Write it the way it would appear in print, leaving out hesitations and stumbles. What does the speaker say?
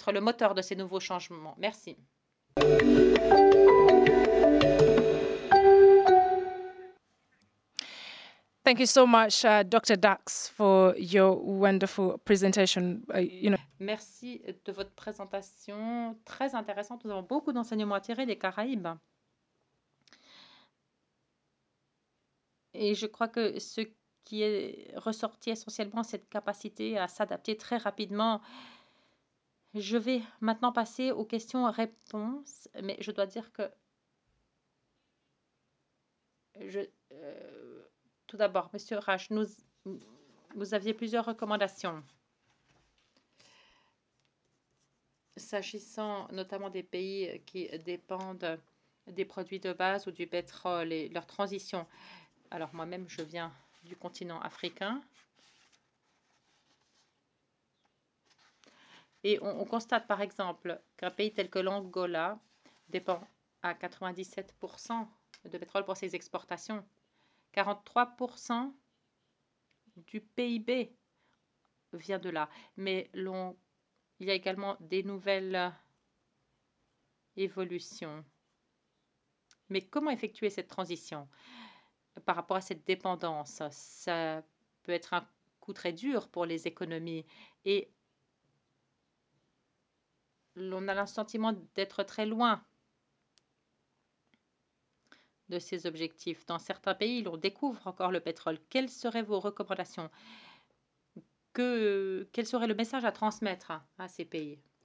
être le moteur de ces nouveaux changements. Merci. Thank you so much, Dr. Dax, for your wonderful presentation. Merci de votre présentation très intéressante. Nous avons beaucoup d'enseignements à tirer des Caraïbes. Et je crois que ce qui est ressorti essentiellement, c'est cette capacité à s'adapter très rapidement. Je vais maintenant passer aux questions-réponses, mais je dois dire que tout d'abord, Monsieur Rach, vous aviez plusieurs recommandations. S'agissant notamment des pays qui dépendent des produits de base ou du pétrole et leur transition. Alors moi-même, je viens du continent africain. Et on constate par exemple qu'un pays tel que l'Angola dépend à 97% de pétrole pour ses exportations. 43% du PIB vient de là. Mais il y a également des nouvelles évolutions. Mais comment effectuer cette transition par rapport à cette dépendance? Ça peut être un coup très dur pour les économies et on a le sentiment d'être très loin de ces objectifs. Dans certains pays, on découvre encore le pétrole. Quelles seraient vos recommandations? Quel serait le message à transmettre à ces pays?